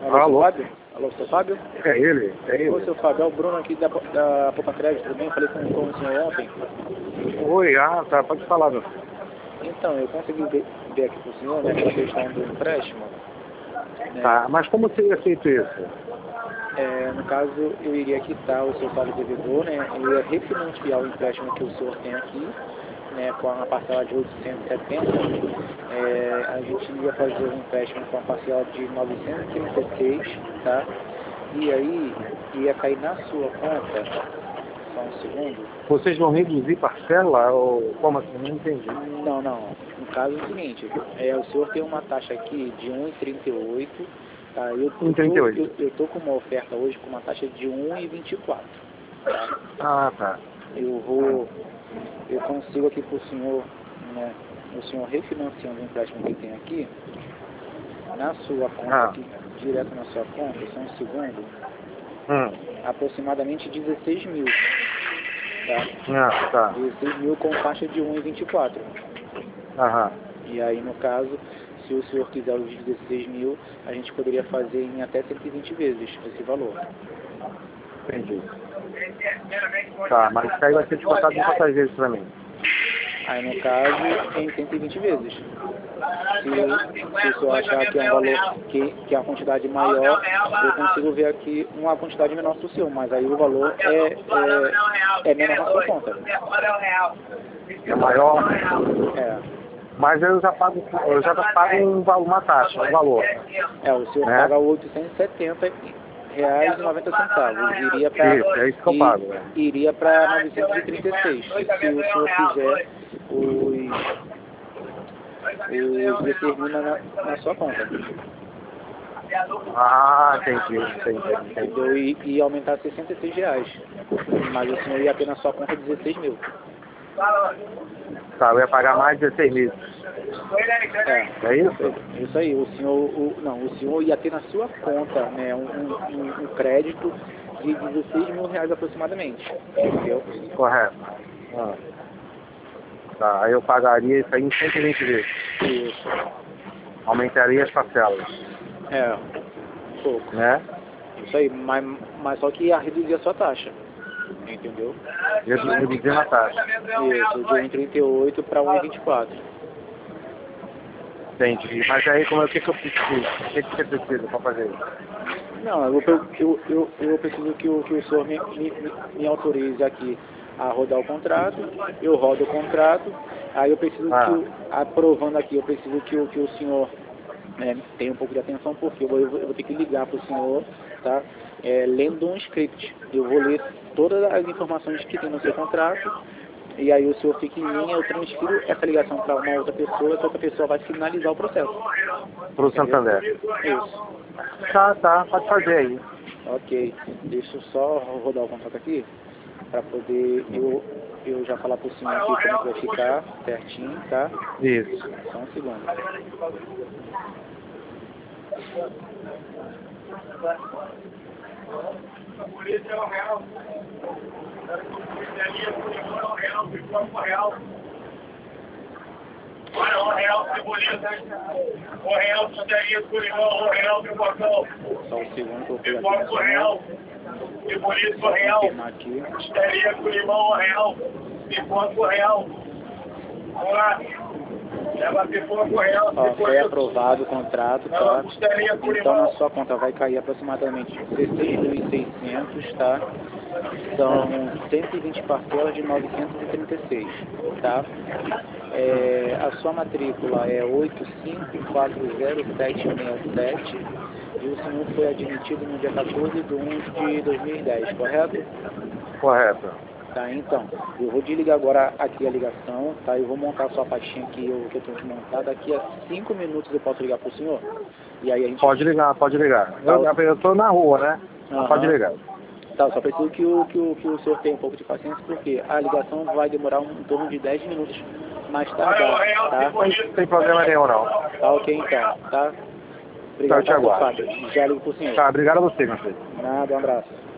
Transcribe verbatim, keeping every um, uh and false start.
Alô, Alô? seu Fábio? Alô, seu Fábio? É ele, é ele. Oi, seu Fábio, é o Bruno aqui da, da Poupa Crédito, tudo bem? Eu falei com, com o senhor ontem. Oi, ah, tá, pode falar, meu. Então, eu consegui ver, ver aqui com o senhor, né, aquela questão do empréstimo. Né? Tá, mas como seria feito isso? É, no caso, eu iria quitar o seu saldo devedor, né? Eu ia refinanciar o empréstimo que o senhor tem aqui, né, com a parcela de oitocentos e setenta. É, a gente ia fazer um empréstimo com a parcela de novecentos e trinta e seis, tá? E aí ia cair na sua conta, só um segundo. Vocês vão reduzir parcela ou como assim? Não entendi. Não, não. No caso é o seguinte, é, o senhor tem uma taxa aqui de um vírgula trinta e oito, tá? Eu, um vírgula trinta e oito. eu, eu, eu tô com uma oferta hoje com uma taxa de um vírgula vinte e quatro, tá? Ah, tá. Eu vou, eu consigo aqui para o senhor, né, o senhor refinanciando o empréstimo que tem aqui, na sua conta Ah. aqui, direto na sua conta, só um segundo, Hum. aproximadamente dezesseis mil, tá? Ah, tá. dezesseis mil com taxa de um vírgula vinte e quatro. Aham. E aí, no caso, se o senhor quiser os dezesseis mil, a gente poderia fazer em até cento e vinte vezes esse valor. Entendi. Tá, mas isso aí vai ser descontado em quantas vezes pra mim? Aí, no caso, em cento e vinte vezes. Se, se o senhor achar que é um valor, que, que é uma quantidade maior, eu consigo ver aqui uma quantidade menor para o senhor, mas aí o valor é, é, é menor na sua conta. É maior? É, Mas eu já pago, eu já pago um, val- uma taxa, um valor. é o senhor Né? paga oitocentos e setenta reais e noventa centavos. Iria para Isso, é isso que eu pago, né? iria para novecentos e trinta e seis. Se o senhor quiser os os dezesseis mil na, na sua conta. Ah, entendi, entendi, entendi. Entendeu? E, e aumentar sessenta e seis reais. Mas o senhor ia ter na sua conta dezesseis mil. Tá, eu ia pagar mais dezesseis mil. É, É isso? isso aí. O senhor, o, não, o senhor ia ter na sua conta, né, um, um, um crédito de dezesseis mil reais aproximadamente. Entendeu? Correto. Ah. Tá, aí eu pagaria isso aí em cento e vinte vezes. Isso. Aumentaria as parcelas, É, um pouco. né? Isso aí, mas, mas só que ia reduzir a sua taxa. Entendeu? Eu reduzir na taxa. Isso, de um vírgula trinta e oito para um vírgula vinte e quatro. Entendi. Mas aí como é, o que, que eu preciso? O que, que você precisa para fazer isso? Não, eu, eu, eu, eu preciso que o, que o senhor me, me, me autorize aqui a rodar o contrato, eu rodo o contrato, aí eu preciso Ah. que, o, aprovando aqui, eu preciso que, o, que o senhor né, tenha um pouco de atenção, porque eu vou, eu vou ter que ligar para o senhor, tá? É, lendo um script. Eu vou ler todas as informações que tem no seu contrato, e aí o senhor fica em linha, eu transfiro essa ligação para uma outra pessoa, essa outra pessoa vai finalizar o processo. Para o Santander. Isso. Tá, tá, pode fazer aí. Ok. Deixa eu só rodar o contrato aqui, para poder eu, eu já falar para o senhor aqui como que vai ficar certinho, tá? Isso. Só um segundo. Olha, o real cebolinha, o real pizzaria com limão, o real pipocão, Só um segundo que eu vou pegar aqui pipoca o no real, cebolinha o real, confirmar aqui. pizzaria com limão, o real, pipoca o real. Vamos lá, leva a pipoca o real, Ó, foi pipoca aprovado o contrato, tá? Então na sua conta vai cair aproximadamente dezesseis mil e seiscentos, tá? São cento e vinte parcelas de novecentos e trinta e seis, tá? É, a sua matrícula é oito cinco quatro zero sete seis sete e o senhor foi admitido no dia quatorze de um de dois mil e dez, correto? Correto. Tá, então, eu vou desligar agora aqui a ligação, tá? Eu vou montar a sua pastinha aqui, eu, que eu tenho que montar. Daqui a cinco minutos eu posso ligar pro senhor? E aí a gente... Pode ligar, pode ligar. Eu, eu tô na rua, né? Aham. Pode ligar. Tá, só preciso que o, que, o, que o senhor tenha um pouco de paciência, porque a ligação vai demorar um, em torno de dez minutos mais tardar, tá? Não tem problema nenhum, não. Tá, ok então, tá? Obrigado, Então, eu te tá, aguardo. Fábio. Já ligo pro senhor. Tá, obrigado a você, meu filho. Nada, um abraço.